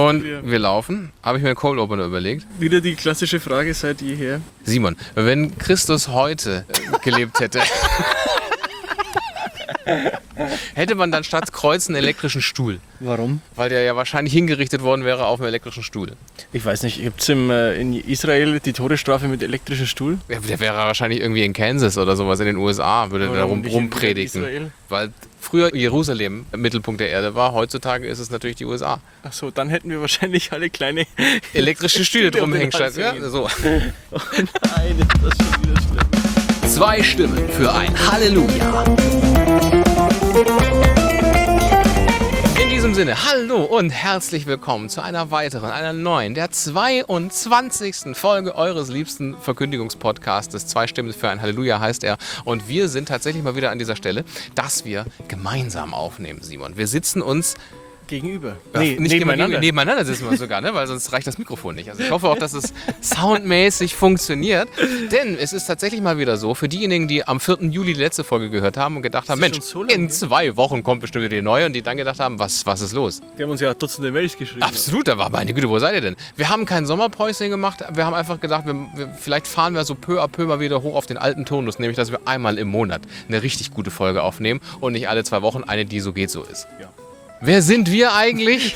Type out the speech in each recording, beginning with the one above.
Und wir laufen. Habe ich mir einen Cold Opener überlegt. Wieder die klassische Frage seit jeher. Simon, wenn Christus heute gelebt hätte, hätte man dann statt Kreuz einen elektrischen Stuhl. Warum? Weil der ja wahrscheinlich hingerichtet worden wäre auf einem elektrischen Stuhl. Ich weiß nicht, gibt es in Israel die Todesstrafe mit elektrischem Stuhl? Ja, der wäre wahrscheinlich irgendwie in Kansas oder sowas in den USA, würde da rumpredigen. Weil früher Jerusalem Mittelpunkt der Erde war, heutzutage ist es natürlich die USA. Ach so, dann hätten wir wahrscheinlich alle kleine elektrische Stühle drumhängen. Ja, so. Oh nein, das ist schon wieder schlimm. 2 Stimmen für ein Halleluja. In diesem Sinne, hallo und herzlich willkommen zu einer neuen, der 22. Folge eures liebsten Verkündigungspodcastes. 2 Stimmen für ein Halleluja heißt er. Und wir sind tatsächlich mal wieder an dieser Stelle, dass wir gemeinsam aufnehmen, Simon. Wir sitzen uns gegenüber. Nicht nebeneinander sitzen wir sogar, ne? Weil sonst reicht das Mikrofon nicht. Also ich hoffe auch, dass es soundmäßig funktioniert. Denn es ist tatsächlich mal wieder so, für diejenigen, die am 4. Juli die letzte Folge gehört haben und gedacht haben, Mensch, so in 2 Wochen kommt bestimmt wieder die neue, und die dann gedacht haben, was ist los? Die haben uns ja Dutzende Mails geschrieben. Absolut, da war meine Güte, wo seid ihr denn? Wir haben kein Sommerpäuschen gemacht, wir haben einfach gedacht, vielleicht fahren wir so peu à peu mal wieder hoch auf den alten Turnus, nämlich, dass wir einmal im Monat eine richtig gute Folge aufnehmen und nicht alle 2 Wochen eine, die so geht, so ist. Ja. Wer sind wir eigentlich,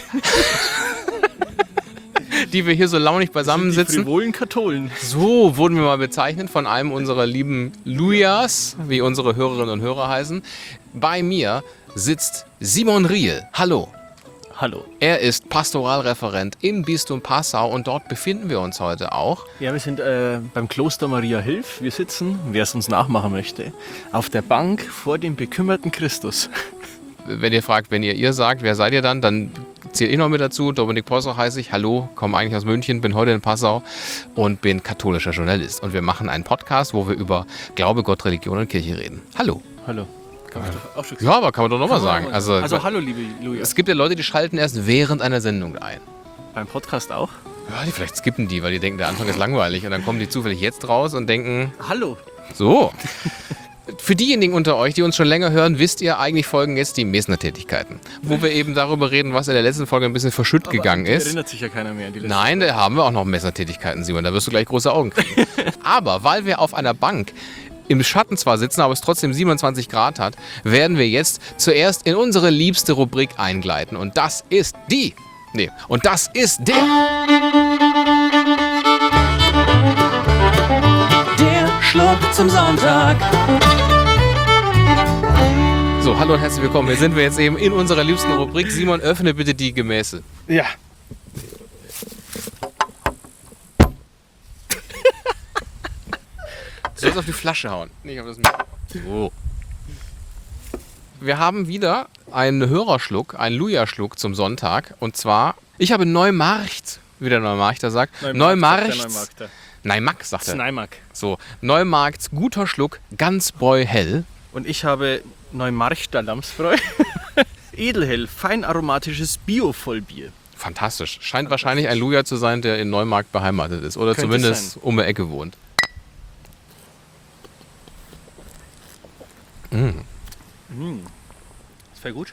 die wir hier so launig beisammensitzen? Die frivolen Katholen. So wurden wir mal bezeichnet von einem unserer lieben Lujas, wie unsere Hörerinnen und Hörer heißen. Bei mir sitzt Simon Riel. Hallo. Hallo. Er ist Pastoralreferent im Bistum Passau und dort befinden wir uns heute auch. Ja, wir sind beim Kloster Maria Hilf. Wir sitzen, wer es uns nachmachen möchte, auf der Bank vor dem bekümmerten Christus. Wenn ihr fragt, wenn ihr sagt, wer seid ihr dann zähle ich noch mit dazu. Dominik Possauch heiße ich. Hallo, komme eigentlich aus München, bin heute in Passau und bin katholischer Journalist. Und wir machen einen Podcast, wo wir über Glaube, Gott, Religion und Kirche reden. Hallo. Hallo. Ja, aber kann man doch nochmal sagen. Also hallo, liebe Luja. Es gibt ja Leute, die schalten erst während einer Sendung ein. Beim Podcast auch? Ja, die vielleicht skippen die, weil die denken, der Anfang ist langweilig. Und dann kommen die zufällig jetzt raus und denken... Hallo. So. Für diejenigen unter euch, die uns schon länger hören, wisst ihr, eigentlich folgen jetzt die Mesner-Tätigkeiten. Wo wir eben darüber reden, was in der letzten Folge ein bisschen verschütt gegangen ist. erinnert sich ja keiner mehr an die letzte Nein, da haben wir auch noch Mesner-Tätigkeiten, Simon. Da wirst du gleich große Augen kriegen. Aber weil wir auf einer Bank im Schatten zwar sitzen, aber es trotzdem 27 Grad hat, werden wir jetzt zuerst in unsere liebste Rubrik eingleiten. Und das ist Schluck zum Sonntag. So, hallo und herzlich willkommen. Hier sind wir jetzt eben in unserer liebsten Rubrik. Simon, öffne bitte die Gemäße. Ja. Du sollst auf die Flasche hauen. Nicht auf das Mikro. So. Wir haben wieder einen Hörerschluck, einen Luja-Schluck zum Sonntag. Und zwar, ich habe Neumarkt, wie der Neumarkter sagt. Neumarkt. Neimark, sagt er. Neimark. So, Neumarkts guter Schluck, Ganzbräu hell. Und ich habe Neumarkter Lamsbräu. Edelhell, fein aromatisches Bio-Vollbier. Fantastisch. Scheint wahrscheinlich ein Luja zu sein, der in Neumarkt beheimatet ist. Oder könnte zumindest um die Ecke wohnt. Das wäre gut.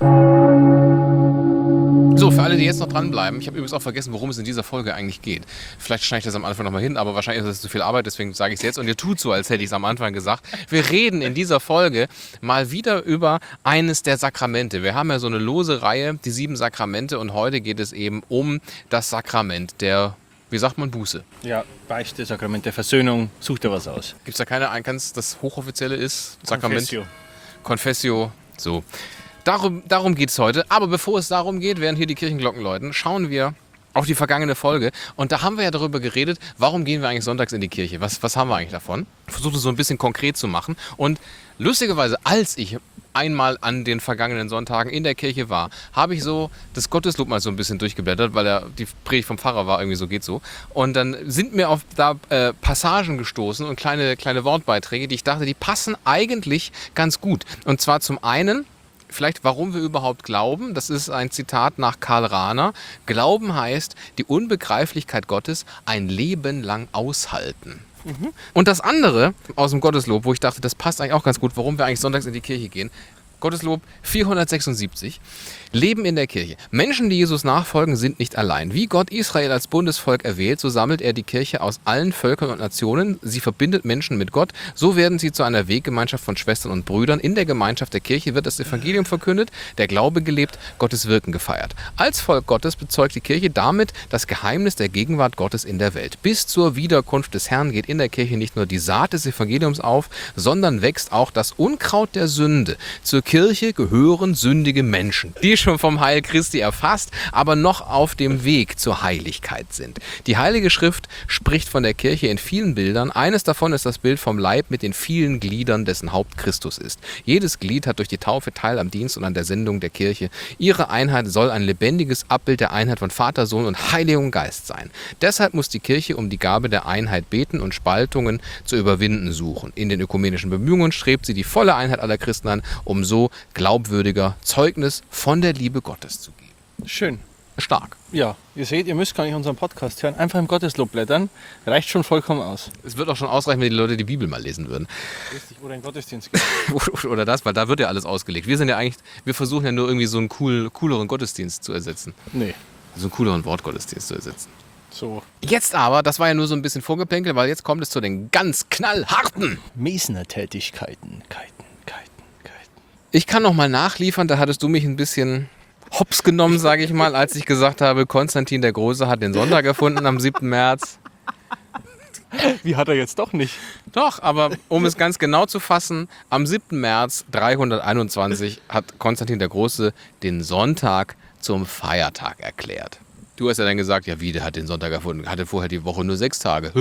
So, für alle, die jetzt noch dranbleiben, ich habe übrigens auch vergessen, worum es in dieser Folge eigentlich geht. Vielleicht schneide ich das am Anfang nochmal hin, aber wahrscheinlich ist das zu viel Arbeit, deswegen sage ich es jetzt. Und ihr tut so, als hätte ich es am Anfang gesagt. Wir reden in dieser Folge mal wieder über eines der Sakramente. Wir haben ja so eine lose Reihe, die 7 Sakramente, und heute geht es eben um das Sakrament der, wie sagt man, Buße. Ja, Beichte, Sakrament der Versöhnung, such dir was aus. Gibt es da keine Eingangs, das hochoffizielle ist? Sakrament? Confessio. So. Darum geht es heute. Aber bevor es darum geht, während hier die Kirchenglocken läuten, schauen wir auf die vergangene Folge. Und da haben wir ja darüber geredet, warum gehen wir eigentlich sonntags in die Kirche? Was haben wir eigentlich davon? Versuche es so ein bisschen konkret zu machen. Und lustigerweise, als ich einmal an den vergangenen Sonntagen in der Kirche war, habe ich so das Gotteslob mal so ein bisschen durchgeblättert, weil die Predigt vom Pfarrer war, irgendwie so geht so. Und dann sind mir auf Passagen gestoßen und kleine Wortbeiträge, die ich dachte, die passen eigentlich ganz gut. Und zwar zum einen, vielleicht, warum wir überhaupt glauben. Das ist ein Zitat nach Karl Rahner. Glauben heißt, die Unbegreiflichkeit Gottes ein Leben lang aushalten. Und das andere aus dem Gotteslob, wo ich dachte, das passt eigentlich auch ganz gut, warum wir eigentlich sonntags in die Kirche gehen. Gotteslob 476. Leben in der Kirche. Menschen, die Jesus nachfolgen, sind nicht allein. Wie Gott Israel als Bundesvolk erwählt, so sammelt er die Kirche aus allen Völkern und Nationen. Sie verbindet Menschen mit Gott. So werden sie zu einer Weggemeinschaft von Schwestern und Brüdern. In der Gemeinschaft der Kirche wird das Evangelium verkündet, der Glaube gelebt, Gottes Wirken gefeiert. Als Volk Gottes bezeugt die Kirche damit das Geheimnis der Gegenwart Gottes in der Welt. Bis zur Wiederkunft des Herrn geht in der Kirche nicht nur die Saat des Evangeliums auf, sondern wächst auch das Unkraut der Sünde. Zur Kirche gehören sündige Menschen, die schon vom Heil Christi erfasst, aber noch auf dem Weg zur Heiligkeit sind. Die Heilige Schrift spricht von der Kirche in vielen Bildern. Eines davon ist das Bild vom Leib mit den vielen Gliedern, dessen Haupt Christus ist. Jedes Glied hat durch die Taufe Teil am Dienst und an der Sendung der Kirche. Ihre Einheit soll ein lebendiges Abbild der Einheit von Vater, Sohn und Heiligem Geist sein. Deshalb muss die Kirche um die Gabe der Einheit beten und Spaltungen zu überwinden suchen. In den ökumenischen Bemühungen strebt sie die volle Einheit aller Christen an, um so glaubwürdiger Zeugnis von der Liebe Gottes zu geben. Schön. Stark. Ja, ihr seht, ihr müsst gar nicht unseren Podcast hören. Einfach im Gotteslob blättern. Reicht schon vollkommen aus. Es wird auch schon ausreichen, wenn die Leute die Bibel mal lesen würden. Richtig, oder in Gottesdienst gehen. Oder das, weil da wird ja alles ausgelegt. Wir versuchen ja nur irgendwie so einen cooleren Gottesdienst zu ersetzen. Nee. So einen cooleren Wortgottesdienst zu ersetzen. So. Jetzt aber, das war ja nur so ein bisschen Vorgeplänkel, weil jetzt kommt es zu den ganz knallharten Mesner-Tätigkeiten. Ich kann noch mal nachliefern, da hattest du mich ein bisschen hops genommen, sage ich mal, als ich gesagt habe, Konstantin der Große hat den Sonntag erfunden am 7. März. Wie hat er jetzt doch nicht? Doch, aber um es ganz genau zu fassen, am 7. März 321 hat Konstantin der Große den Sonntag zum Feiertag erklärt. Du hast ja dann gesagt, ja wie, der hat den Sonntag erfunden, hatte vorher die Woche nur 6 Tage.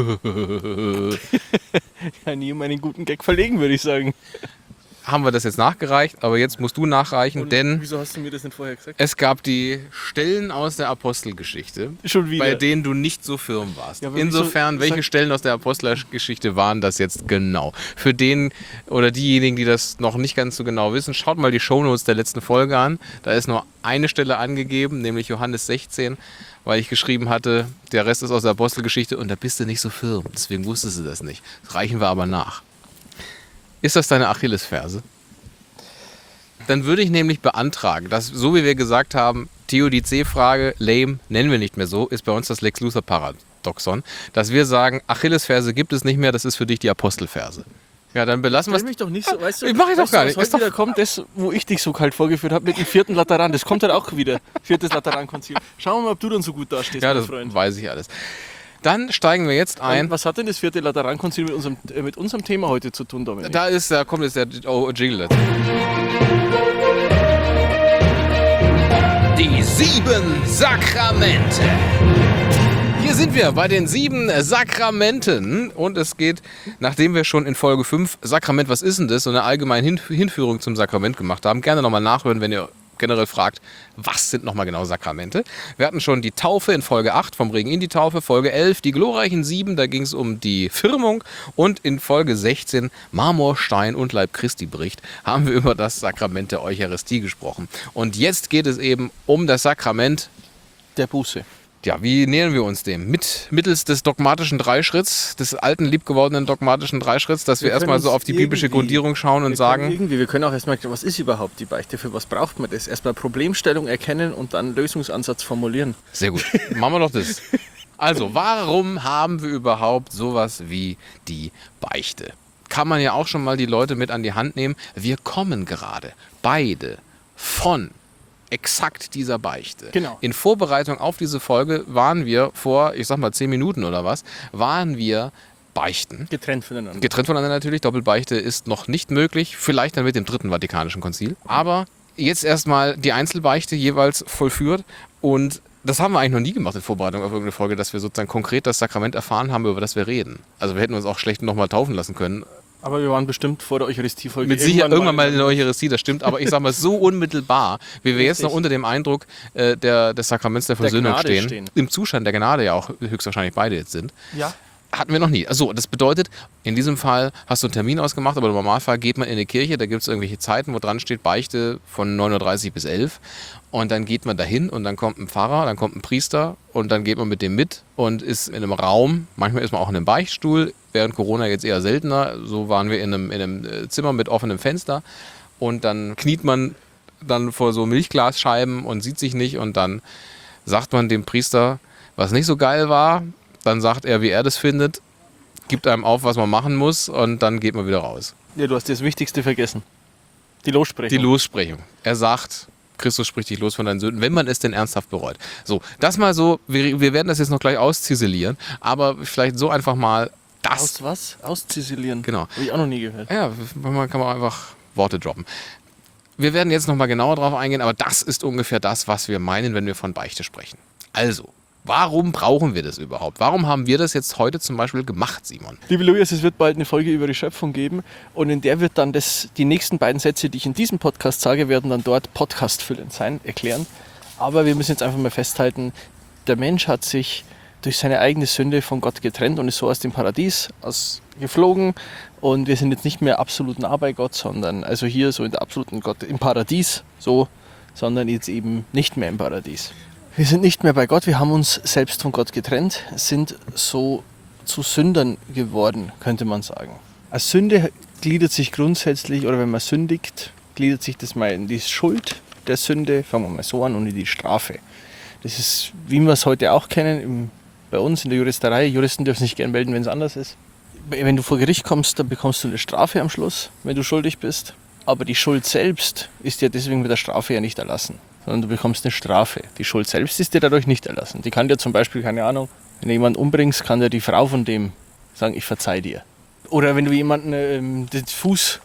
Ja, nie um einen guten Gag verlegen, würde ich sagen. Haben wir das jetzt nachgereicht, aber jetzt musst du nachreichen, Und denn wieso hast du mir das nicht vorher gesagt? es gab die Stellen aus der Apostelgeschichte, Schon wieder. bei denen du nicht so firm warst. Ja, aber Insofern, wieso- welche Stellen aus der Apostelgeschichte waren das jetzt genau? Für den oder diejenigen, die das noch nicht ganz so genau wissen, schaut mal die Shownotes der letzten Folge an. Da ist nur eine Stelle angegeben, nämlich Johannes 16, weil ich geschrieben hatte, der Rest ist aus der Apostelgeschichte und da bist du nicht so firm. Deswegen wusstest du das nicht. Das reichen wir aber nach. Ist das deine Achillesferse? Dann würde ich nämlich beantragen, dass, so wie wir gesagt haben, Theodizee-Frage, lame, nennen wir nicht mehr so, ist bei uns das Lex Luthor-Paradoxon, dass wir sagen, Achillesferse gibt es nicht mehr, das ist für dich die Apostelferse. Ja, dann belassen wir es. Stell mich doch nicht so, weißt du? Ich mach ich doch weißt du, gar nicht. was Ist heute doch- wieder kommt, das, wo ich dich so kalt vorgeführt habe mit dem 4. Lateran, das kommt halt auch wieder. 4. Laterankonzil. Schauen wir mal, ob du dann so gut dastehst, Ja, mein das Freund. weiß ich alles. Dann steigen wir jetzt ein. Was hat denn das 4. Laterankonzil mit unserem Thema heute zu tun, Dominik? Da kommt jetzt der Jingle dazu. Die 7 Sakramente. Hier sind wir bei den 7 Sakramenten und es geht, nachdem wir schon in Folge 5 Sakrament, was ist denn das, so eine allgemeine Hinführung zum Sakrament gemacht haben. Gerne nochmal nachhören, wenn ihr generell fragt, was sind nochmal genau Sakramente. Wir hatten schon die Taufe in Folge 8, vom Regen in die Taufe, Folge 11, die glorreichen 7, da ging es um die Firmung und in Folge 16, Marmor, Stein und Leib Christi Bericht, haben wir über das Sakrament der Eucharistie gesprochen. Und jetzt geht es eben um das Sakrament. Der Buße. Ja, wie nähern wir uns dem? Mittels des dogmatischen Dreischritts, des alten, liebgewordenen dogmatischen Dreischritts, dass wir können erstmal so uns auf die biblische irgendwie- Grundierung schauen und sagen, Wir können auch erstmal, was ist überhaupt die Beichte? Für was braucht man das? Erstmal Problemstellung erkennen und dann Lösungsansatz formulieren. sehr gut, machen wir doch das. Also, warum haben wir überhaupt sowas wie die Beichte? Kann man ja auch schon mal die Leute mit an die Hand nehmen. Wir kommen gerade beide von exakt dieser Beichte. Genau. In Vorbereitung auf diese Folge waren wir vor, ich sag mal 10 Minuten oder was, waren wir beichten. Getrennt voneinander. Getrennt voneinander natürlich. Doppelbeichte ist noch nicht möglich. Vielleicht dann mit dem 3. Vatikanischen Konzil. Aber jetzt erstmal die Einzelbeichte jeweils vollführt. Und das haben wir eigentlich noch nie gemacht in Vorbereitung auf irgendeine Folge, dass wir sozusagen konkret das Sakrament erfahren haben, über das wir reden. Also wir hätten uns auch schlecht nochmal taufen lassen können. Aber wir waren bestimmt vor der Eucharistiefolge. Mit Sicherheit irgendwann mal in der Eucharistie, das stimmt. Aber ich sag mal, so unmittelbar, wie wir jetzt noch unter dem Eindruck des Sakraments der Versöhnung Gnade stehen, im Zustand der Gnade ja auch höchstwahrscheinlich beide jetzt sind. Ja. Hatten wir noch nie. Also das bedeutet, in diesem Fall hast du einen Termin ausgemacht, aber im Normalfall geht man in eine Kirche, da gibt es irgendwelche Zeiten, wo dran steht Beichte von 9:30 Uhr bis 11 und dann geht man dahin und dann kommt ein Pfarrer, dann kommt ein Priester und dann geht man mit dem mit und ist in einem Raum, manchmal ist man auch in einem Beichtstuhl, während Corona jetzt eher seltener, so waren wir in einem Zimmer mit offenem Fenster und dann kniet man dann vor so Milchglasscheiben und sieht sich nicht und dann sagt man dem Priester, was nicht so geil war, dann sagt er, wie er das findet, gibt einem auf, was man machen muss und dann geht man wieder raus. Ja, du hast das Wichtigste vergessen. Die Lossprechung. Die Lossprechung. Er sagt, Christus spricht dich los von deinen Sünden, wenn man es denn ernsthaft bereut. So, das mal so, wir werden das jetzt noch gleich ausziselieren, aber vielleicht so einfach mal das. Aus was? Ausziselieren? Genau. Habe ich auch noch nie gehört. Ja, manchmal kann man einfach Worte droppen. Wir werden jetzt nochmal genauer drauf eingehen, aber das ist ungefähr das, was wir meinen, wenn wir von Beichte sprechen. Also, warum brauchen wir das überhaupt? Warum haben wir das jetzt heute zum Beispiel gemacht, Simon? Liebe Lujas, es wird bald eine Folge über die Schöpfung geben und in der wird dann die nächsten beiden Sätze, die ich in diesem Podcast sage, werden dann dort podcastfüllend sein, erklären. Aber wir müssen jetzt einfach mal festhalten, der Mensch hat sich durch seine eigene Sünde von Gott getrennt und ist so aus dem Paradies geflogen und wir sind jetzt nicht mehr absolut nah bei Gott, sondern also hier so in der absoluten Gott im Paradies, so, sondern jetzt eben nicht mehr im Paradies. Wir sind nicht mehr bei Gott, wir haben uns selbst von Gott getrennt, sind so zu Sündern geworden, könnte man sagen. Als Sünde gliedert sich grundsätzlich, oder wenn man sündigt, gliedert sich das mal in die Schuld der Sünde, fangen wir mal so an, und in die Strafe. Das ist, wie wir es heute auch kennen, bei uns in der Juristerei. Juristen dürfen sich gerne melden, wenn es anders ist. Wenn du vor Gericht kommst, dann bekommst du eine Strafe am Schluss, wenn du schuldig bist. Aber die Schuld selbst ist dir deswegen mit der Strafe ja nicht erlassen, sondern du bekommst eine Strafe. Die Schuld selbst ist dir dadurch nicht erlassen. Die kann dir zum Beispiel, keine Ahnung, wenn du jemanden umbringst, kann dir die Frau von dem sagen, ich verzeih dir. Oder wenn du jemanden in den Fuß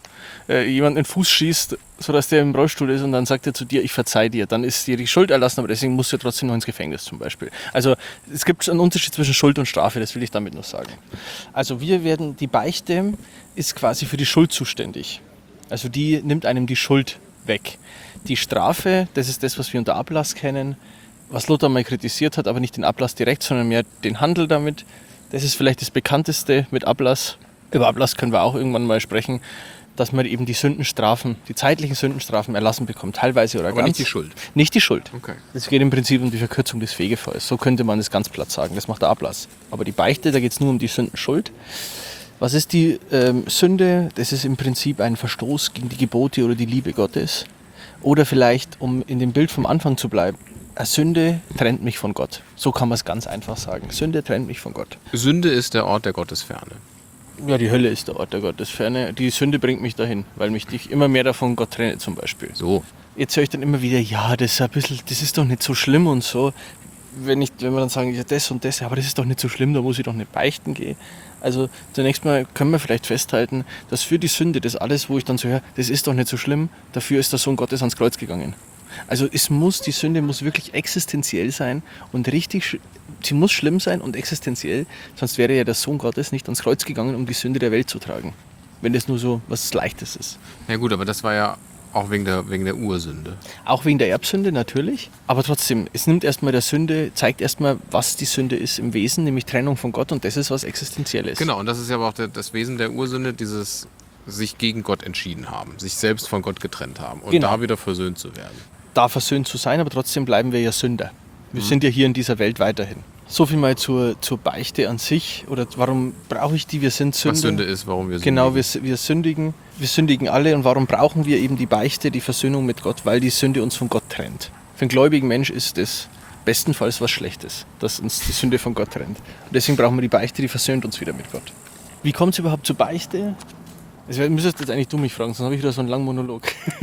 schießt, sodass der im Rollstuhl ist und dann sagt er zu dir, ich verzeih dir, dann ist dir die Schuld erlassen, aber deswegen musst du trotzdem noch ins Gefängnis zum Beispiel. Also es gibt einen Unterschied zwischen Schuld und Strafe, das will ich damit nur sagen. Also die Beichte ist quasi für die Schuld zuständig. Also die nimmt einem die Schuld weg. Die Strafe, das ist das, was wir unter Ablass kennen, was Luther mal kritisiert hat, aber nicht den Ablass direkt, sondern mehr den Handel damit. Das ist vielleicht das bekannteste mit Ablass. Über Ablass können wir auch irgendwann mal sprechen, dass man eben die Sündenstrafen, die zeitlichen Sündenstrafen erlassen bekommt, teilweise oder Aber ganz. nicht die Schuld. Nicht die Schuld. Okay. Es geht im Prinzip um die Verkürzung des Fegefeuers. So könnte man es ganz platt sagen. Das macht der Ablass. Aber die Beichte, da geht es nur um die Sündenschuld. Was ist die Sünde? Das ist im Prinzip ein Verstoß gegen die Gebote oder die Liebe Gottes. Oder vielleicht, um in dem Bild vom Anfang zu bleiben, eine Sünde trennt mich von Gott. So kann man es ganz einfach sagen. Sünde trennt mich von Gott. Sünde ist der Ort der Gottesferne. Ja, die Hölle ist der Ort der Gottesferne. Die Sünde bringt mich dahin, weil mich dich immer mehr davon Gott trenne zum Beispiel. So. Jetzt höre ich dann immer wieder, ja, das ist doch nicht so schlimm und so. Wenn wir dann sagen, ja, das und das, aber das ist doch nicht so schlimm, da muss ich doch nicht beichten gehen. Also zunächst mal können wir vielleicht festhalten, dass für die Sünde, das alles, wo ich dann so höre, das ist doch nicht so schlimm, dafür ist der Sohn Gottes ans Kreuz gegangen. Also die Sünde muss wirklich existenziell sein und sie muss schlimm sein und existenziell, sonst wäre ja der Sohn Gottes nicht ans Kreuz gegangen, um die Sünde der Welt zu tragen. Wenn das nur so was Leichtes ist. Ja gut, aber das war ja auch wegen der Ursünde. Auch wegen der Erbsünde natürlich, aber trotzdem, es nimmt erstmal der Sünde, zeigt erstmal, was die Sünde ist im Wesen, nämlich Trennung von Gott und das ist was Existenzielles. Genau, und das ist ja aber auch das Wesen der Ursünde, dieses sich gegen Gott entschieden haben, sich selbst von Gott getrennt haben und Genau. da wieder versöhnt zu werden. Da versöhnt zu sein, aber trotzdem bleiben wir ja Sünder. Wir sind ja hier in dieser Welt weiterhin. So viel mal zur Beichte an sich oder warum brauche ich die? Wir sind Sünder. Was Sünde ist, warum wir sündigen. Genau, wir sündigen. Wir sündigen alle und warum brauchen wir eben die Beichte, die Versöhnung mit Gott? Weil die Sünde uns von Gott trennt. Für einen gläubigen Mensch ist das bestenfalls was Schlechtes, dass uns die Sünde von Gott trennt. Und deswegen brauchen wir die Beichte, die versöhnt uns wieder mit Gott. Wie kommt es überhaupt zur Beichte? Das müsstest jetzt eigentlich du mich fragen, sonst habe ich wieder so einen langen Monolog.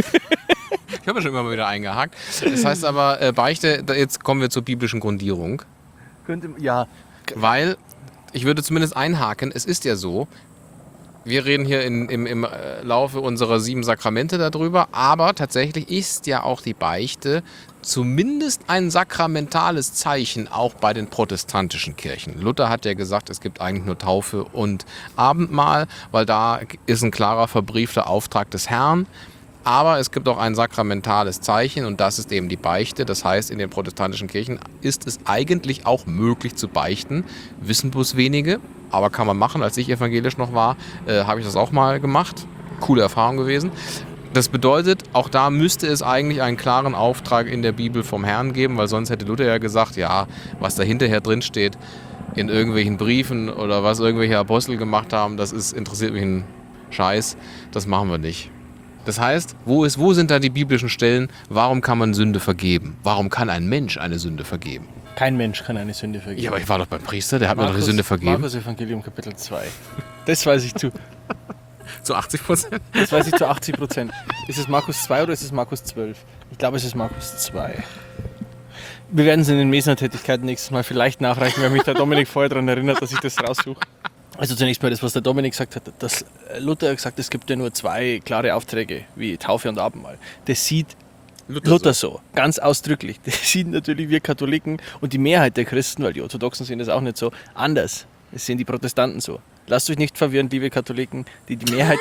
Ich habe ja schon immer mal wieder eingehakt. Das heißt aber, Beichte, jetzt kommen wir zur biblischen Grundierung. Ja. Weil, ich würde zumindest einhaken, es ist ja so, wir reden hier im Laufe unserer 7 Sakramente darüber, aber tatsächlich ist ja auch die Beichte zumindest ein sakramentales Zeichen, auch bei den protestantischen Kirchen. Luther hat ja gesagt, es gibt eigentlich nur Taufe und Abendmahl, weil da ist ein klarer verbriefter Auftrag des Herrn. Aber es gibt auch ein sakramentales Zeichen und das ist eben die Beichte. Das heißt, in den protestantischen Kirchen ist es eigentlich auch möglich zu beichten. Wissen bloß wenige, aber kann man machen. Als ich evangelisch noch war, habe ich das auch mal gemacht. Coole Erfahrung gewesen. Das bedeutet, auch da müsste es eigentlich einen klaren Auftrag in der Bibel vom Herrn geben, weil sonst hätte Luther ja gesagt, ja, was da hinterher drin steht, in irgendwelchen Briefen oder was irgendwelche Apostel gemacht haben, interessiert mich ein Scheiß, das machen wir nicht. Das heißt, wo sind da die biblischen Stellen? Warum kann man Sünde vergeben? Warum kann ein Mensch eine Sünde vergeben? Kein Mensch kann eine Sünde vergeben. Ja, aber ich war doch beim Priester, der hat mir doch die Sünde vergeben. Markus Evangelium Kapitel 2. Das weiß ich zu. Zu 80%? Das weiß ich zu 80%. Ist es Markus 2 oder ist es Markus 12? Ich glaube, es ist Markus 2. Wir werden es in den Mesner-Tätigkeiten nächstes Mal vielleicht nachreichen, weil mich der Dominik vorher daran erinnert, dass ich das raussuche. Also zunächst mal das, was der Dominik gesagt hat, dass Luther gesagt hat, es gibt ja nur 2 klare Aufträge, wie Taufe und Abendmahl. Das sieht Luther so, ganz ausdrücklich. Das sehen natürlich wir Katholiken und die Mehrheit der Christen, weil die Orthodoxen sehen das auch nicht so, anders. Das sehen die Protestanten so. Lasst euch nicht verwirren, liebe Katholiken, die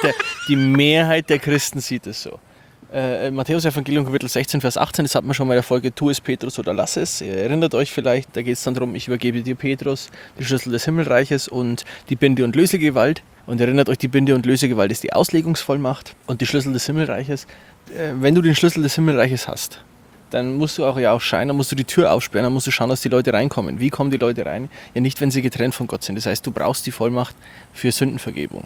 Mehrheit der Christen sieht es so. Matthäus Evangelium Kapitel 16, Vers 18, das hat man schon mal in der Folge, tu es Petrus oder lass es. Ihr erinnert euch vielleicht, da geht es dann darum, ich übergebe dir Petrus, die Schlüssel des Himmelreiches und die Binde- und Lösegewalt. Und erinnert euch, die Binde- und Lösegewalt ist die Auslegungsvollmacht und die Schlüssel des Himmelreiches. Wenn du den Schlüssel des Himmelreiches hast, dann musst du auch scheinen, dann musst du die Tür aufsperren, dann musst du schauen, dass die Leute reinkommen. Wie kommen die Leute rein? Ja, nicht, wenn sie getrennt von Gott sind. Das heißt, du brauchst die Vollmacht für Sündenvergebung.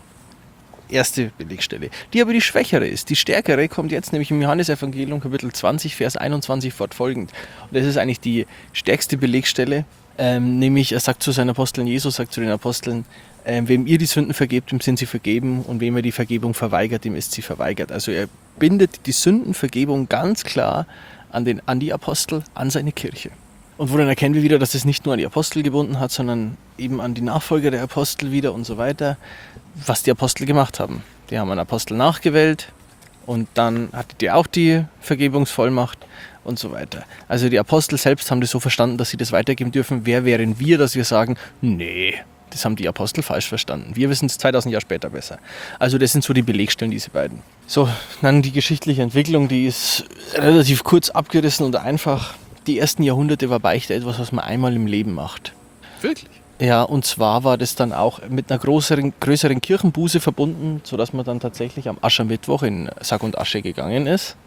Erste Belegstelle. Die aber die schwächere ist. Die stärkere kommt jetzt nämlich im Johannesevangelium Kapitel 20, Vers 21 fortfolgend. Und das ist eigentlich die stärkste Belegstelle. Nämlich, er sagt zu seinen Aposteln, Jesus sagt zu den Aposteln, wem ihr die Sünden vergebt, dem sind sie vergeben und wem ihr die Vergebung verweigert, dem ist sie verweigert. Also er bindet die Sündenvergebung ganz klar an die Apostel, an seine Kirche. Und woran erkennen wir wieder, dass es nicht nur an die Apostel gebunden hat, sondern eben an die Nachfolger der Apostel wieder und so weiter, was die Apostel gemacht haben. Die haben einen Apostel nachgewählt und dann hatte die auch die Vergebungsvollmacht und so weiter. Also die Apostel selbst haben das so verstanden, dass sie das weitergeben dürfen. Wer wären wir, dass wir sagen, nee, das haben die Apostel falsch verstanden. Wir wissen es 2000 Jahre später besser. Also das sind so die Belegstellen, diese beiden. So, dann die geschichtliche Entwicklung, die ist relativ kurz abgerissen und einfach. Die ersten Jahrhunderte war Beichte etwas, was man einmal im Leben macht. Wirklich? Ja, und zwar war das dann auch mit einer größeren Kirchenbuße verbunden, sodass man dann tatsächlich am Aschermittwoch in Sack und Asche gegangen ist,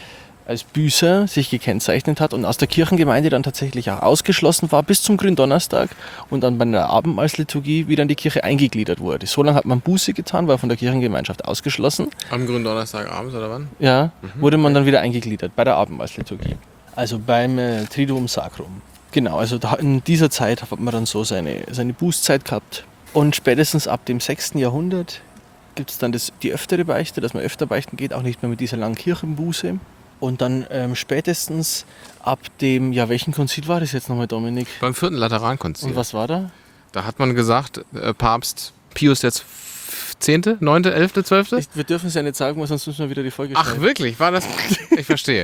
als Büßer sich gekennzeichnet hat und aus der Kirchengemeinde dann tatsächlich auch ausgeschlossen war bis zum Gründonnerstag und dann bei einer Abendmahlsliturgie wieder in die Kirche eingegliedert wurde. So lange hat man Buße getan, war von der Kirchengemeinschaft ausgeschlossen. Am Gründonnerstag abends oder wann? Ja, wurde man dann wieder eingegliedert bei der Abendmahlsliturgie. Also beim Triduum Sacrum. Genau, also in dieser Zeit hat man dann so seine Bußzeit gehabt. Und spätestens ab dem 6. Jahrhundert gibt es dann die öftere Beichte, dass man öfter beichten geht, auch nicht mehr mit dieser langen Kirchenbuße. Und dann spätestens ab dem, ja, welchen Konzil war das jetzt nochmal, Dominik? Beim 4. Laterankonzil. Und was war da? Da hat man gesagt, Papst Pius X., 10., 9., 11., 12.? Wir dürfen es ja nicht sagen, weil sonst müssen wir wieder die Folge schneiden. Ach wirklich, war das? Ich verstehe.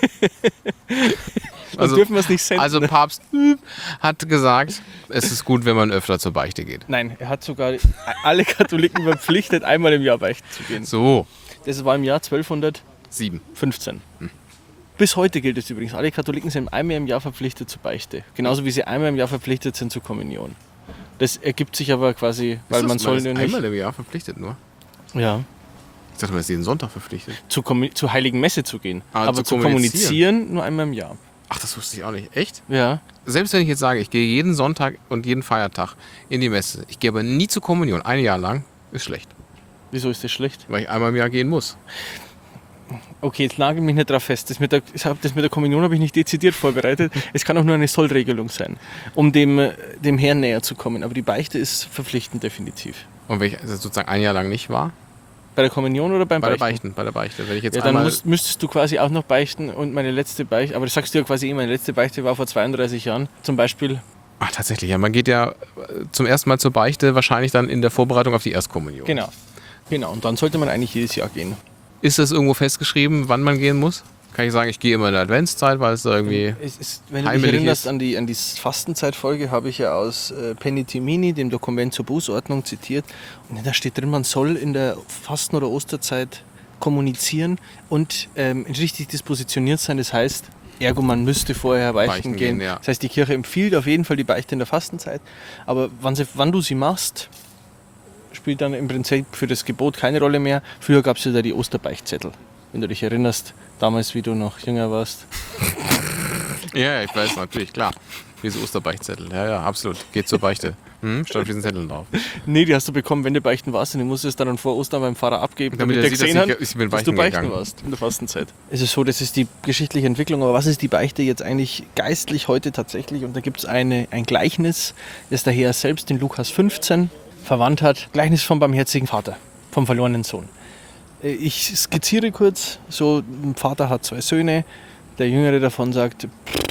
Also dürfen wir es nicht senden. Also Papst hat gesagt, es ist gut, wenn man öfter zur Beichte geht. Nein, er hat sogar alle Katholiken verpflichtet, einmal im Jahr beichten zu gehen. So. Das war im Jahr 1215. Bis heute gilt es übrigens. Alle Katholiken sind einmal im Jahr verpflichtet zur Beichte. Genauso wie sie einmal im Jahr verpflichtet sind zur Kommunion. Das ergibt sich aber quasi, weil man soll ja nicht... einmal im Jahr verpflichtet nur? Ja. Ich dachte, man ist jeden Sonntag verpflichtet. Zur Heiligen Messe zu gehen. Aber zu kommunizieren nur einmal im Jahr. Ach, das wusste ich auch nicht. Echt? Ja. Selbst wenn ich jetzt sage, ich gehe jeden Sonntag und jeden Feiertag in die Messe, ich gehe aber nie zur Kommunion, ein Jahr lang, ist schlecht. Wieso ist das schlecht? Weil ich einmal im Jahr gehen muss. Okay, jetzt nagel mich nicht drauf fest. Das mit der Kommunion habe ich nicht dezidiert vorbereitet. Es kann auch nur eine Sollregelung sein, um dem Herrn näher zu kommen. Aber die Beichte ist verpflichtend definitiv. Und wenn ich also sozusagen ein Jahr lang nicht war? Bei der Kommunion oder beim Beichten? Beichten? Bei der Beichte. Wenn ich jetzt Ja, dann müsstest du quasi auch noch beichten und meine letzte Beichte, aber das sagst du ja quasi meine letzte Beichte war vor 32 Jahren zum Beispiel. Ach, tatsächlich, ja. Man geht ja zum ersten Mal zur Beichte wahrscheinlich dann in der Vorbereitung auf die Erstkommunion. Genau. Und dann sollte man eigentlich jedes Jahr gehen. Ist das irgendwo festgeschrieben, wann man gehen muss? Kann ich sagen, ich gehe immer in der Adventszeit, weil es da irgendwie wenn du dich erinnerst an die Fastenzeitfolge, habe ich ja aus Penitimini, dem Dokument zur Bußordnung, zitiert. Und da steht drin, man soll in der Fasten- oder Osterzeit kommunizieren und richtig dispositioniert sein. Das heißt, ergo, man müsste vorher beichten gehen. Ja. Das heißt, die Kirche empfiehlt auf jeden Fall die Beichte in der Fastenzeit. Aber wann du sie machst, spielt dann im Prinzip für das Gebot keine Rolle mehr. Früher gab es ja da die Osterbeichtzettel. Wenn du dich erinnerst, damals, wie du noch jünger warst. Ja, ich weiß natürlich, klar. Wie so Osterbeichtzettel. Ja, absolut. Geht zur Beichte. Stand auf diesen Zetteln drauf. Nee, die hast du bekommen, wenn du beichten warst. Und du musstest dann vor Ostern beim Pfarrer abgeben, Damit er der sieht, gesehen dass hat, ich bin dass du beichten beichten gegangen. warst in der Fastenzeit. Es ist so, das ist die geschichtliche Entwicklung. Aber was ist die Beichte jetzt eigentlich geistlich heute tatsächlich? Und da gibt es ein Gleichnis, das der Herr selbst in Lukas 15 verwandt hat. Gleichnis vom barmherzigen Vater, vom verlorenen Sohn. Ich skizziere kurz. So, ein Vater hat 2 Söhne. Der Jüngere davon sagt,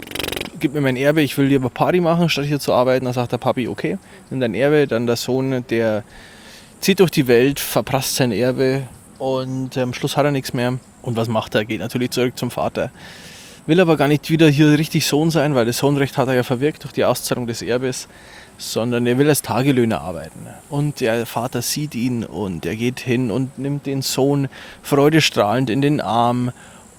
gib mir mein Erbe, ich will lieber Party machen, statt hier zu arbeiten. Dann sagt der Papi, okay, nimm dein Erbe. Dann der Sohn, der zieht durch die Welt, verprasst sein Erbe und am Schluss hat er nichts mehr. Und was macht er? Geht natürlich zurück zum Vater. Will aber gar nicht wieder hier richtig Sohn sein, weil das Sohnrecht hat er ja verwirkt durch die Auszahlung des Erbes, sondern er will als Tagelöhner arbeiten. Und der Vater sieht ihn und er geht hin und nimmt den Sohn freudestrahlend in den Arm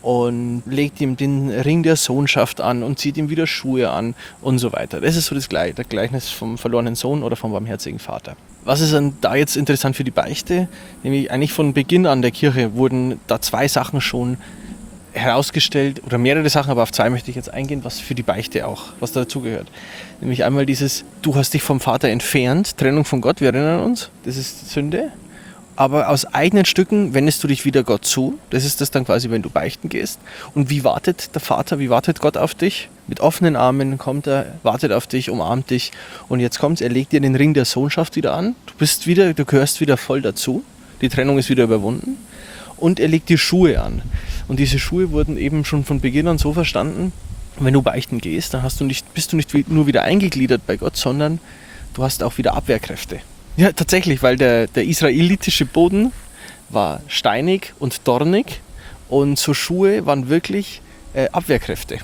und legt ihm den Ring der Sohnschaft an und zieht ihm wieder Schuhe an und so weiter. Das ist so das Gleichnis vom verlorenen Sohn oder vom barmherzigen Vater. Was ist dann da jetzt interessant für die Beichte? Nämlich eigentlich von Beginn an der Kirche wurden da 2 Sachen schon herausgestellt, oder mehrere Sachen, aber auf 2 möchte ich jetzt eingehen, was für die Beichte auch, was dazugehört. Nämlich einmal dieses, du hast dich vom Vater entfernt, Trennung von Gott, wir erinnern uns, das ist Sünde. Aber aus eigenen Stücken wendest du dich wieder Gott zu. Das ist das dann quasi, wenn du beichten gehst. Und wie wartet der Vater, wie wartet Gott auf dich? Mit offenen Armen kommt er, wartet auf dich, umarmt dich. Und jetzt kommt's, er legt dir den Ring der Sohnschaft wieder an. Du gehörst wieder voll dazu. Die Trennung ist wieder überwunden. Und er legt dir Schuhe an. Und diese Schuhe wurden eben schon von Beginn an so verstanden, wenn du beichten gehst, dann bist du nicht nur wieder eingegliedert bei Gott, sondern du hast auch wieder Abwehrkräfte. Ja, tatsächlich, weil der israelitische Boden war steinig und dornig und so Schuhe waren wirklich Abwehrkräfte.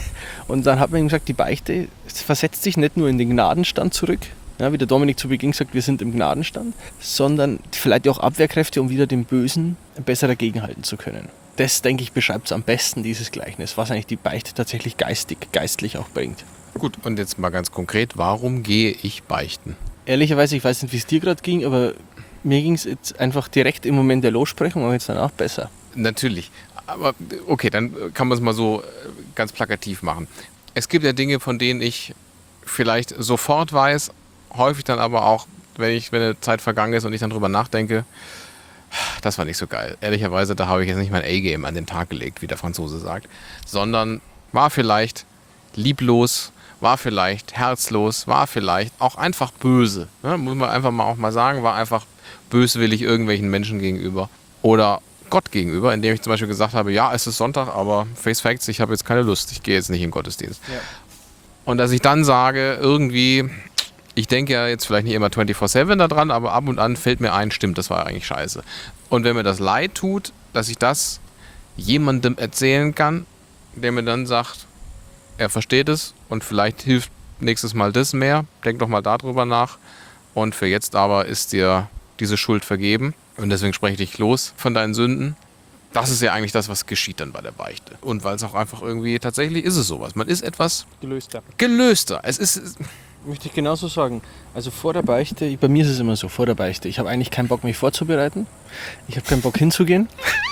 Und dann hat man ihm gesagt, die Beichte versetzt dich nicht nur in den Gnadenstand zurück, ja, wie der Dominik zu Beginn gesagt, wir sind im Gnadenstand, sondern vielleicht auch Abwehrkräfte, um wieder dem Bösen besser dagegenhalten zu können. Das, denke ich, beschreibt es am besten, dieses Gleichnis, was eigentlich die Beichte tatsächlich geistlich auch bringt. Gut, und jetzt mal ganz konkret, warum gehe ich beichten? Ehrlicherweise, ich weiß nicht, wie es dir gerade ging, aber mir ging es jetzt einfach direkt im Moment der Lossprechung, aber jetzt danach besser. Natürlich, aber okay, dann kann man es mal so ganz plakativ machen. Es gibt ja Dinge, von denen ich vielleicht sofort weiß, häufig dann aber auch, wenn eine Zeit vergangen ist und ich dann drüber nachdenke, das war nicht so geil. Ehrlicherweise, da habe ich jetzt nicht mein A-Game an den Tag gelegt, wie der Franzose sagt, sondern war vielleicht lieblos, war vielleicht herzlos, war vielleicht auch einfach böse. Ne? Muss man einfach auch mal sagen, war einfach böswillig irgendwelchen Menschen gegenüber oder Gott gegenüber, indem ich zum Beispiel gesagt habe, ja, es ist Sonntag, aber Face Facts, ich habe jetzt keine Lust, ich gehe jetzt nicht in den Gottesdienst. Ja. Und dass ich dann sage, irgendwie, ich denke ja jetzt vielleicht nicht immer 24/7 da dran, aber ab und an fällt mir ein, stimmt, das war eigentlich scheiße. Und wenn mir das leid tut, dass ich das jemandem erzählen kann, der mir dann sagt, er versteht es und vielleicht hilft nächstes Mal das mehr, denk doch mal darüber nach und für jetzt aber ist dir diese Schuld vergeben und deswegen spreche ich dich los von deinen Sünden. Das ist ja eigentlich das, was geschieht dann bei der Beichte. Und weil es auch einfach irgendwie, tatsächlich ist es sowas. Man ist etwas gelöster. Es ist... Möchte ich genauso sagen. Also vor der Beichte, bei mir ist es immer so, vor der Beichte, ich habe eigentlich keinen Bock, mich vorzubereiten. Ich habe keinen Bock hinzugehen.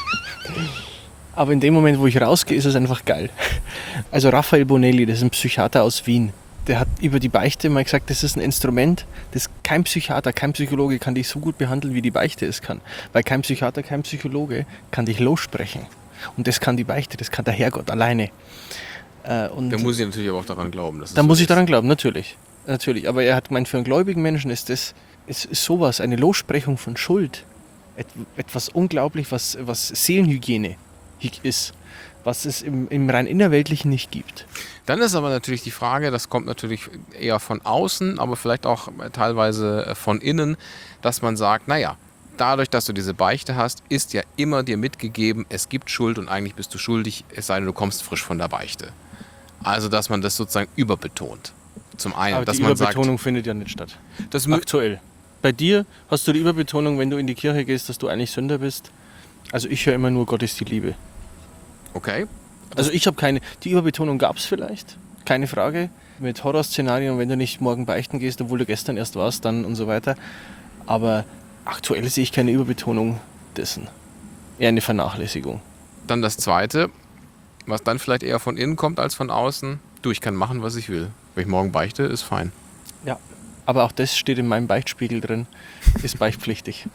Aber in dem Moment, wo ich rausgehe, ist es einfach geil. Also Raphael Bonelli, das ist ein Psychiater aus Wien. Der hat über die Beichte mal gesagt, das ist ein Instrument, das kein Psychiater, kein Psychologe kann dich so gut behandeln, wie die Beichte es kann. Weil kein Psychiater, kein Psychologe kann dich lossprechen. Und das kann die Beichte, das kann der Herrgott alleine. Und da muss ich natürlich aber auch daran glauben. Dass da muss ich daran glauben, natürlich. Natürlich. Aber er hat gemeint, für einen gläubigen Menschen ist sowas, eine Lossprechung von Schuld, etwas unglaublich, was Seelenhygiene ist, was es im rein innerweltlichen nicht gibt. Dann ist aber natürlich die Frage, das kommt natürlich eher von außen, aber vielleicht auch teilweise von innen, dass man sagt, naja, dadurch, dass du diese Beichte hast, ist ja immer dir mitgegeben, es gibt Schuld und eigentlich bist du schuldig, es sei denn, du kommst frisch von der Beichte. Also, dass man das sozusagen überbetont. Zum einen, aber dass die man Überbetonung sagt, findet ja nicht statt. Das aktuell. Bei dir hast du die Überbetonung, wenn du in die Kirche gehst, dass du eigentlich Sünder bist. Also ich höre immer nur, Gott ist die Liebe. Okay. Also ich habe keine, die Überbetonung gab es vielleicht, keine Frage. Mit Horrorszenarien, wenn du nicht morgen beichten gehst, obwohl du gestern erst warst, dann und so weiter. Aber aktuell sehe ich keine Überbetonung dessen. Eher eine Vernachlässigung. Dann das Zweite, was dann vielleicht eher von innen kommt als von außen. Du, ich kann machen, was ich will. Wenn ich morgen beichte, ist fein. Ja. Aber auch das steht in meinem Beichtspiegel drin, ist beichtpflichtig.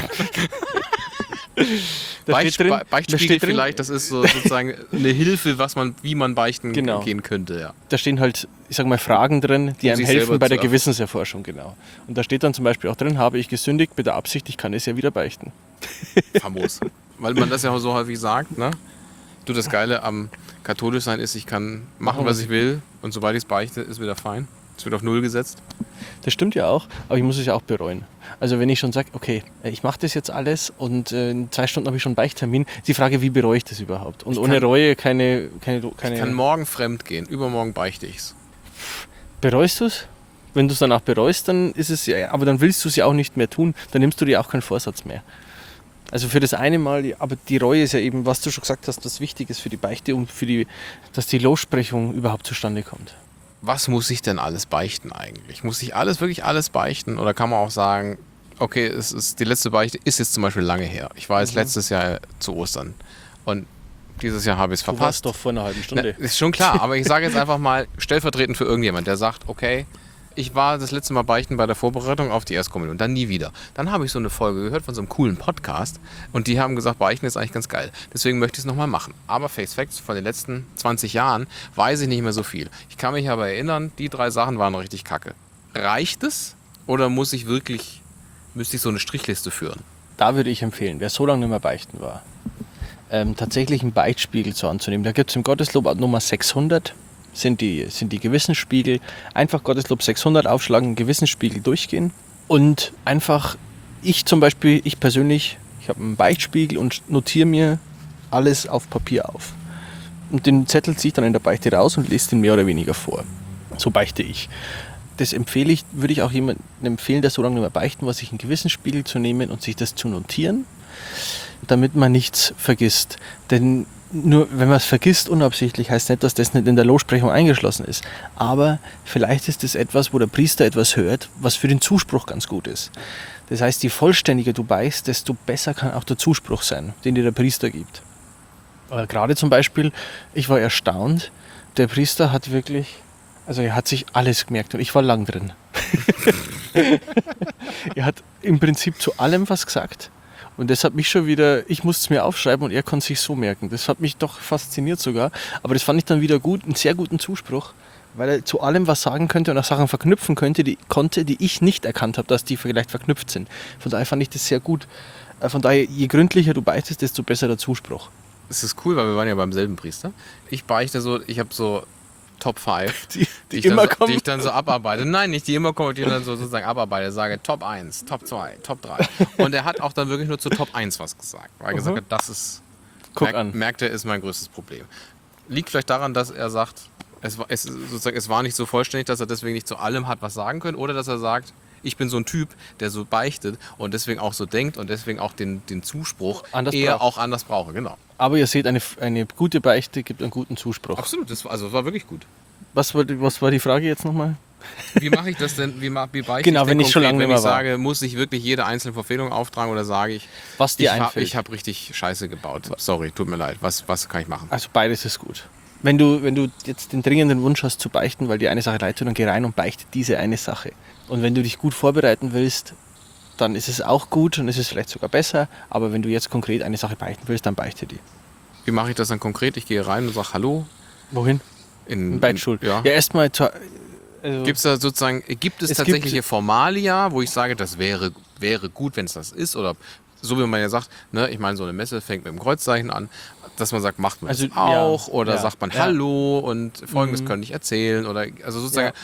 Beichtspiegel vielleicht, das ist so sozusagen eine Hilfe, wie man beichten gehen könnte. Ja. Da stehen halt, ich sag mal, Fragen drin, die einem helfen bei der Gewissenserforschung, genau. Und da steht dann zum Beispiel auch drin, habe ich gesündigt mit der Absicht, ich kann es ja wieder beichten. Famos. Weil man das ja so häufig sagt, ne? Du, das Geile am katholisch sein ist, ich kann machen, was ich will und sobald ich es beichte, ist wieder fein. Es wird auf 0 gesetzt. Das stimmt ja auch, aber ich muss es ja auch bereuen. Also wenn ich schon sage, okay, ich mache das jetzt alles und in 2 Stunden habe ich schon einen Beichttermin, ist die Frage, wie bereue ich das überhaupt? Und ohne Reue keine... Ich kann morgen fremd gehen, übermorgen beichte ich's. Bereust du es? Wenn du es danach bereust, dann ist es ja, aber dann willst du es ja auch nicht mehr tun, dann nimmst du dir auch keinen Vorsatz mehr. Also für das eine Mal, aber die Reue ist ja eben, was du schon gesagt hast, das Wichtige ist für die Beichte und dass die Lossprechung überhaupt zustande kommt. Was muss ich denn alles beichten eigentlich? Muss ich wirklich alles beichten? Oder kann man auch sagen, okay, die letzte Beichte ist jetzt zum Beispiel lange her. Ich war jetzt letztes Jahr zu Ostern und dieses Jahr habe ich es verpasst. Du warst doch vor einer halben Stunde. Na, ist schon klar, aber ich sage jetzt einfach mal stellvertretend für irgendjemand, der sagt, okay, ich war das letzte Mal beichten bei der Vorbereitung auf die Erstkommunion, dann nie wieder. Dann habe ich so eine Folge gehört von so einem coolen Podcast und die haben gesagt, beichten ist eigentlich ganz geil. Deswegen möchte ich es nochmal machen. Aber Face Facts von den letzten 20 Jahren weiß ich nicht mehr so viel. Ich kann mich aber erinnern, die 3 Sachen waren richtig kacke. Reicht es oder müsste ich so eine Strichliste führen? Da würde ich empfehlen, wer so lange nicht mehr beichten war, tatsächlich einen Beichtspiegel zu anzunehmen. Da gibt es im Gotteslob Nummer 600. Sind die Gewissensspiegel, einfach Gotteslob 600 aufschlagen, Gewissensspiegel durchgehen und einfach, ich persönlich, ich habe einen Beichtspiegel und notiere mir alles auf Papier auf. Und den Zettel ziehe ich dann in der Beichte raus und lese den mehr oder weniger vor. So beichte ich. Das würde ich auch jemandem empfehlen, der so lange nicht mehr beichten war, sich einen Gewissensspiegel zu nehmen und sich das zu notieren, damit man nichts vergisst. Denn nur wenn man es vergisst unabsichtlich, heißt nicht, dass das nicht in der Lossprechung eingeschlossen ist. Aber vielleicht ist es etwas, wo der Priester etwas hört, was für den Zuspruch ganz gut ist. Das heißt, je vollständiger du beichst, desto besser kann auch der Zuspruch sein, den dir der Priester gibt. Aber gerade zum Beispiel, ich war erstaunt, der Priester hat er hat sich alles gemerkt und ich war lang drin. Er hat im Prinzip zu allem was gesagt. Und das hat mich schon wieder, ich musste es mir aufschreiben und er konnte sich so merken. Das hat mich doch fasziniert sogar. Aber das fand ich dann wieder gut, einen sehr guten Zuspruch, weil er zu allem was sagen könnte und auch Sachen verknüpfen könnte, die ich nicht erkannt habe, dass die vielleicht verknüpft sind. Von daher fand ich das sehr gut. Von daher, je gründlicher du beichtest, desto besser der Zuspruch. Das ist cool, weil wir waren ja beim selben Priester. Ich beichte so, ich habe so Top 5, die ich dann so abarbeite. Nein, nicht die immer kommen, die ich dann so sozusagen abarbeite. Sage Top 1, Top 2, Top 3. Und er hat auch dann wirklich nur zu Top 1 was gesagt. Weil er gesagt hat, das ist, merkt er, ist mein größtes Problem. Liegt vielleicht daran, dass er sagt, es war nicht so vollständig, dass er deswegen nicht zu allem hat was sagen können. Oder dass er sagt, ich bin so ein Typ, der so beichtet und deswegen auch so denkt und deswegen auch den Zuspruch auch anders brauche. Genau. Aber ihr seht, eine gute Beichte gibt einen guten Zuspruch. Absolut, das war wirklich gut. Was war die Frage jetzt nochmal? Wie mache ich das denn? Wie beichte ich wenn ich konkret, schon lange wenn nicht ich mehr sage, muss ich wirklich jede einzelne Verfehlung auftragen oder sage ich, was dir einfällt? Ich habe richtig Scheiße gebaut. Sorry, tut mir leid. Was kann ich machen? Also beides ist gut. Wenn du jetzt den dringenden Wunsch hast zu beichten, weil dir eine Sache leid tut, dann geh rein und beichte diese eine Sache. Und wenn du dich gut vorbereiten willst, dann ist es auch gut und ist es vielleicht sogar besser. Aber wenn du jetzt konkret eine Sache beichten willst, dann beichte die. Wie mache ich das dann konkret? Ich gehe rein und sage Hallo. Wohin? In Beichtstuhl. Ja, erstmal gibt es tatsächliche Formalia, wo ich sage, das wäre gut, wenn es das ist? Oder so wie man ja sagt, ne, ich meine, so eine Messe fängt mit dem Kreuzzeichen an, dass man sagt, macht man das auch? Oder sagt man Hallo und Folgendes könnte ich erzählen? Oder also sozusagen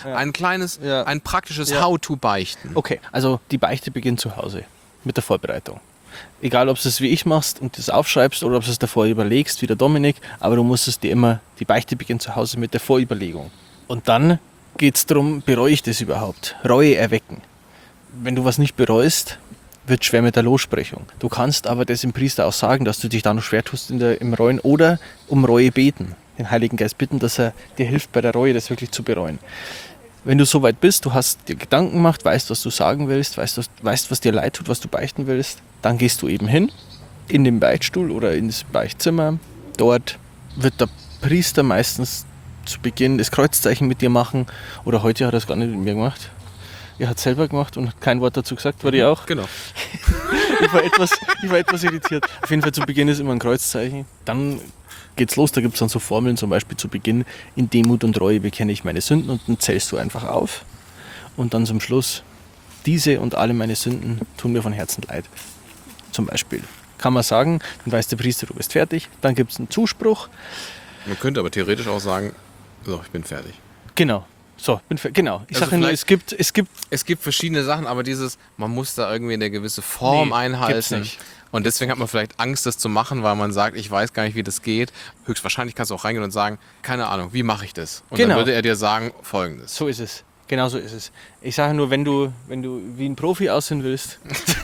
ein praktisches How-to-Beichten. Okay, also die Beichte beginnt zu Hause mit der Vorbereitung. Egal, ob du es wie ich machst und das aufschreibst oder ob du es davor überlegst, wie der Dominik, aber du musst es dir immer, die Beichte beginnt zu Hause mit der Vorüberlegung. Und dann geht es darum, bereue ich das überhaupt? Reue erwecken. Wenn du was nicht bereust, wird schwer mit der Lossprechung. Du kannst aber das dem Priester auch sagen, dass du dich da noch schwer tust im Reuen oder um Reue beten. Den Heiligen Geist bitten, dass er dir hilft bei der Reue, das wirklich zu bereuen. Wenn du soweit bist, du hast dir Gedanken gemacht, weißt, was du sagen willst, weißt, was dir leid tut, was du beichten willst, dann gehst du eben hin in den Beichtstuhl oder ins Beichtzimmer. Dort wird der Priester meistens zu Beginn das Kreuzzeichen mit dir machen. Oder heute hat er es gar nicht mit mir gemacht. Er hat es selber gemacht und hat kein Wort dazu gesagt, war ich auch. Genau. Ich war etwas irritiert. Auf jeden Fall zu Beginn ist immer ein Kreuzzeichen. Dann geht's los, da gibt es dann so Formeln, zum Beispiel zu Beginn: in Demut und Reue bekenne ich meine Sünden, und dann zählst du einfach auf. Und dann zum Schluss: diese und alle meine Sünden tun mir von Herzen leid. Zum Beispiel. Kann man sagen, dann weiß der Priester, du bist fertig. Dann gibt es einen Zuspruch. Man könnte aber theoretisch auch sagen, so, ich bin fertig. Genau. So, genau. Ich Also sage nur, es gibt Es gibt verschiedene Sachen, aber man muss da irgendwie eine gewisse Form gibt's einhalten. nicht. Und deswegen hat man vielleicht Angst, das zu machen, weil man sagt, ich weiß gar nicht, wie das geht. Höchstwahrscheinlich kannst du auch reingehen und sagen, keine Ahnung, wie mache ich das? Und Genau. dann würde er dir sagen, Folgendes. So ist es. Genau so ist es. Ich sage nur, wenn du wie ein Profi aussehen willst,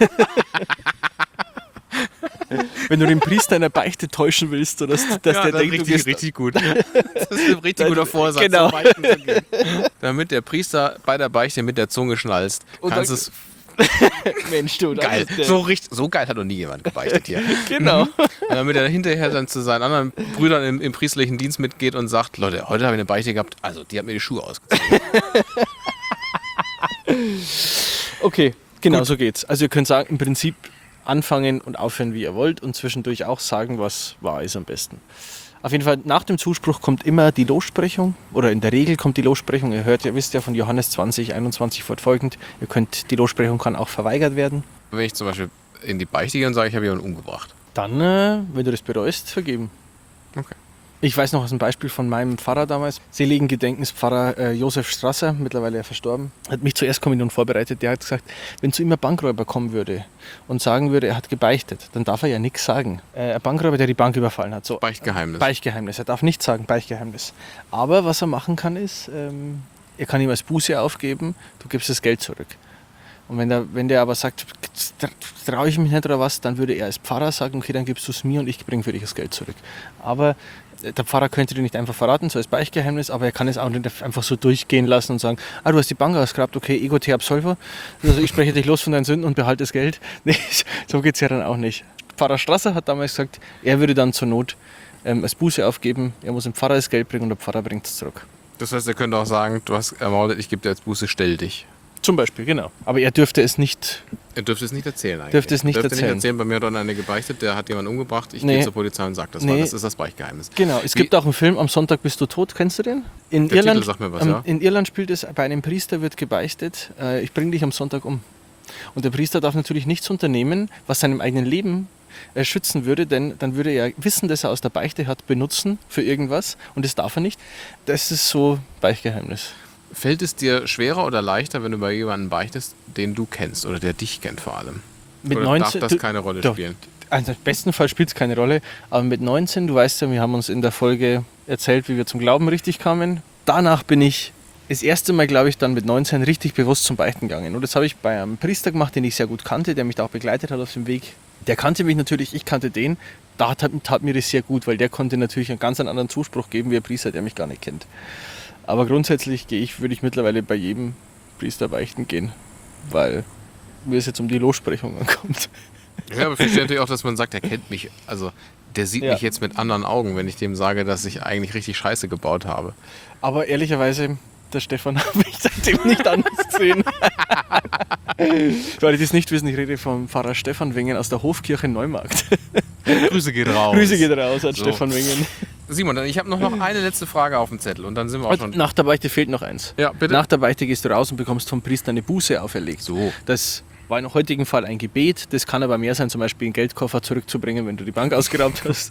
wenn du den Priester in der Beichte täuschen willst, oder dass der denkt, du gehst richtig gut. Das ist ein richtig guter Vorsatz. Genau. so Beichten zu gehen. Damit der Priester bei der Beichte mit der Zunge schnalzt, Und kannst dann- es Mensch, du, das geil. ist der- So geil hat noch nie jemand gebeichtet hier. Genau. Und damit er hinterher dann zu seinen anderen Brüdern im priesterlichen Dienst mitgeht und sagt, Leute, heute habe ich eine Beichte gehabt, also die hat mir die Schuhe ausgezogen. Okay, genau so geht's. Also ihr könnt sagen, im Prinzip anfangen und aufhören, wie ihr wollt, und zwischendurch auch sagen, was wahr ist am besten. Auf jeden Fall, nach dem Zuspruch kommt immer die Lossprechung, oder in der Regel kommt die Lossprechung. Ihr wisst ja von Johannes 20, 21 fortfolgend, die Lossprechung kann auch verweigert werden. Wenn ich zum Beispiel in die Beichte gehe und sage, ich habe jemanden umgebracht. Dann, wenn du das bereust, vergeben. Okay. Ich weiß noch aus einem Beispiel von meinem Pfarrer damals, seligen Gedenkens Pfarrer Josef Strasser, mittlerweile verstorben, hat mich zur Erstkommunion vorbereitet. Der hat gesagt, wenn zu ihm ein Bankräuber kommen würde und sagen würde, er hat gebeichtet, dann darf er ja nichts sagen. Ein Bankräuber, der die Bank überfallen hat. So, Beichtgeheimnis. Beichtgeheimnis. Er darf nichts sagen, Beichtgeheimnis. Aber was er machen kann, ist, er kann ihm als Buße aufgeben, du gibst das Geld zurück. Und wenn der aber sagt, traue ich mich nicht oder was, dann würde er als Pfarrer sagen, okay, dann gibst du es mir und ich bringe für dich das Geld zurück. Aber der Pfarrer könnte dir nicht einfach verraten, so als Beichtgeheimnis, aber er kann es auch nicht einfach so durchgehen lassen und sagen, du hast die Bank ausgeraubt, okay, ego te absolvo, also ich spreche dich los von deinen Sünden und behalte das Geld. Nee, so geht es ja dann auch nicht. Pfarrer Strasser hat damals gesagt, er würde dann zur Not als Buße aufgeben, er muss dem Pfarrer das Geld bringen und der Pfarrer bringt es zurück. Das heißt, er könnte auch sagen, du hast ermordet, ich gebe dir als Buße, stell dich. Zum Beispiel, genau. Aber er dürfte es nicht. Er dürfte es nicht erzählen eigentlich. Dürfte es nicht er dürfte erzählen. nicht erzählen, bei mir hat dann eine gebeichtet, der hat jemanden umgebracht, ich Nee. gehe zur Polizei und sage das, weil das ist das Beichtgeheimnis. Genau, es Wie- gibt auch einen Film, Am Sonntag bist du tot, kennst du den? In Der Irland, Titel sagt mir was, ja. In Irland spielt es, bei einem Priester wird gebeichtet, ich bringe dich am Sonntag um. Und der Priester darf natürlich nichts unternehmen, was seinem eigenen Leben schützen würde, denn dann würde er Wissen, das er aus der Beichte hat, benutzen für irgendwas, und das darf er nicht. Das ist so Beichtgeheimnis. Fällt es dir schwerer oder leichter, wenn du bei jemandem beichtest, den du kennst oder der dich kennt vor allem? Mit Oder 19 darf das keine Rolle Doch. spielen? Also im besten Fall spielt es keine Rolle, aber mit 19, du weißt ja, wir haben uns in der Folge erzählt, wie wir zum Glauben richtig kamen. Danach bin ich das erste Mal, glaube ich, dann mit 19 richtig bewusst zum Beichten gegangen. Und das habe ich bei einem Priester gemacht, den ich sehr gut kannte, der mich da auch begleitet hat auf dem Weg. Der kannte mich natürlich, ich kannte den. Da tat mir das sehr gut, weil der konnte natürlich einen ganz anderen Zuspruch geben wie ein Priester, der mich gar nicht kennt. Aber grundsätzlich würde ich mittlerweile bei jedem Priester beichten gehen, weil mir es jetzt um die Lossprechung ankommt. Ja, aber ich verstehe natürlich auch, dass man sagt, er kennt mich, also der sieht Ja. mich jetzt mit anderen Augen, wenn ich dem sage, dass ich eigentlich richtig Scheiße gebaut habe. Aber ehrlicherweise, der Stefan habe ich seitdem nicht anders gesehen. Für alle, die es nicht wissen, ich rede vom Pfarrer Stefan Wengen aus der Hofkirche Neumarkt. Grüße geht raus. Grüße geht raus an So. Stefan Wengen. Simon, ich habe noch eine letzte Frage auf dem Zettel und dann sind wir auch Und schon... nach der Beichte fehlt noch eins. Ja, bitte. Nach der Beichte gehst du raus und bekommst vom Priester eine Buße auferlegt. So. Das war im heutigen Fall ein Gebet. Das kann aber mehr sein, zum Beispiel einen Geldkoffer zurückzubringen, wenn du die Bank ausgeraubt hast.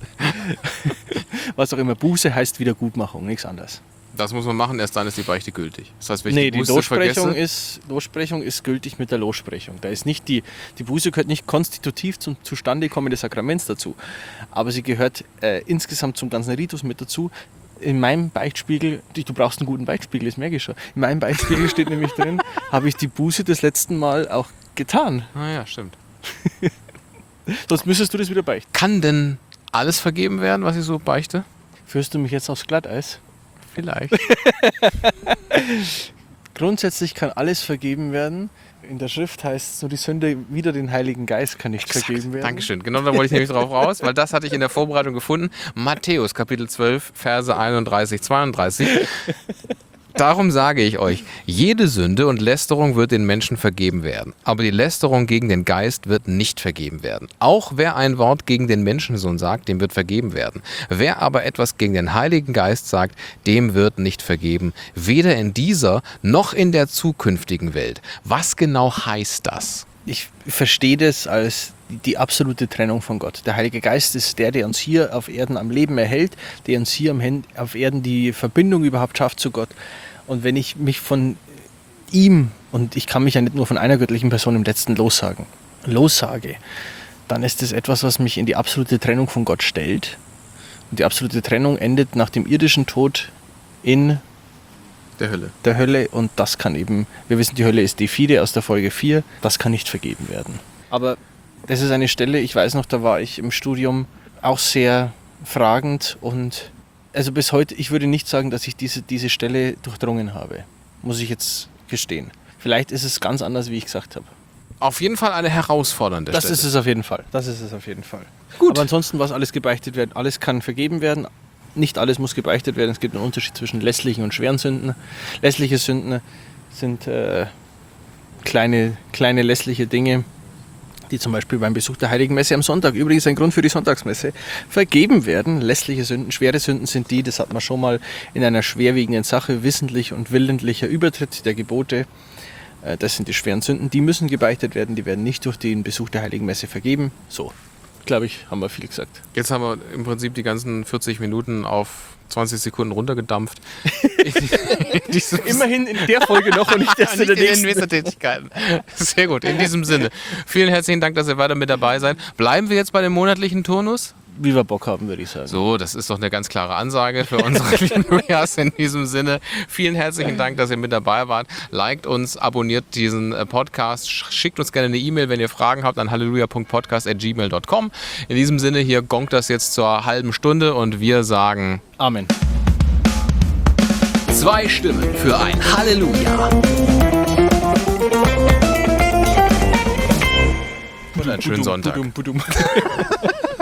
Was auch immer. Buße heißt Wiedergutmachung, nichts anderes. Das muss man machen, erst dann ist die Beichte gültig. Das heißt, wenn ich Nee, die die Buße vergesse... Lossprechung ist gültig mit der Lossprechung. Da ist nicht die Buße gehört nicht konstitutiv zum Zustandekommen des Sakraments dazu, aber sie gehört insgesamt zum ganzen Ritus mit dazu. In meinem Beichtspiegel, du brauchst einen guten Beichtspiegel, das merke ich schon. In meinem Beichtspiegel steht nämlich drin, habe ich die Buße das letzten Mal auch getan. Ah ja, stimmt. Sonst müsstest du das wieder beichten. Kann denn alles vergeben werden, was ich so beichte? Führst du mich jetzt aufs Glatteis? Vielleicht. Grundsätzlich kann alles vergeben werden. In der Schrift heißt es, nur die Sünde wider den Heiligen Geist kann nicht vergeben werden. Dankeschön. Genau da wollte ich nämlich drauf raus, weil das hatte ich in der Vorbereitung gefunden. Matthäus, Kapitel 12, Verse 31, 32. Darum sage ich euch, jede Sünde und Lästerung wird den Menschen vergeben werden, aber die Lästerung gegen den Geist wird nicht vergeben werden. Auch wer ein Wort gegen den Menschensohn sagt, dem wird vergeben werden. Wer aber etwas gegen den Heiligen Geist sagt, dem wird nicht vergeben, weder in dieser noch in der zukünftigen Welt. Was genau heißt das? Ich verstehe das als die absolute Trennung von Gott. Der Heilige Geist ist der uns hier auf Erden am Leben erhält, der uns hier auf Erden die Verbindung überhaupt schafft zu Gott. Und wenn ich mich von ihm, und ich kann mich ja nicht nur von einer göttlichen Person im Letzten lossage, dann ist das etwas, was mich in die absolute Trennung von Gott stellt. Und die absolute Trennung endet nach dem irdischen Tod in der Hölle, und das kann eben, wir wissen, die Hölle ist die Fide aus der Folge 4, das kann nicht vergeben werden. Aber das ist eine Stelle, ich weiß noch, da war ich im Studium auch sehr fragend, und also bis heute, ich würde nicht sagen, dass ich diese Stelle durchdrungen habe, muss ich jetzt gestehen. Vielleicht ist es ganz anders, wie ich gesagt habe. Auf jeden Fall eine herausfordernde Stelle. Das ist es auf jeden Fall. Gut. Aber ansonsten, was alles gebeichtet wird, alles kann vergeben werden. Nicht alles muss gebeichtet werden. Es gibt einen Unterschied zwischen lässlichen und schweren Sünden. Lässliche Sünden sind kleine lässliche Dinge, die zum Beispiel beim Besuch der Heiligen Messe am Sonntag, übrigens ein Grund für die Sonntagsmesse, vergeben werden. Lässliche Sünden, schwere Sünden sind die, das hat man schon mal in einer schwerwiegenden Sache, wissentlich und willentlicher Übertritt der Gebote. Das sind die schweren Sünden, die müssen gebeichtet werden, die werden nicht durch den Besuch der Heiligen Messe vergeben. So, glaube ich, haben wir viel gesagt. Jetzt haben wir im Prinzip die ganzen 40 Minuten auf 20 Sekunden runtergedampft. Immerhin in der Folge noch und nicht erst in der nächsten. Tätigkeiten. Sehr gut, in diesem Sinne. Vielen herzlichen Dank, dass ihr weiter mit dabei seid. Bleiben wir jetzt bei dem monatlichen Turnus? Wie wir Bock haben, würde ich sagen. So, das ist doch eine ganz klare Ansage für unsere Hallelujahs in diesem Sinne. Vielen herzlichen Dank, dass ihr mit dabei wart. Liked uns, abonniert diesen Podcast, schickt uns gerne eine E-Mail, wenn ihr Fragen habt, an halleluja.podcast@gmail.com. In diesem Sinne, hier gongt das jetzt zur halben Stunde und wir sagen Amen. 2 Stimmen für ein Halleluja. und einen schönen Sonntag. Budum.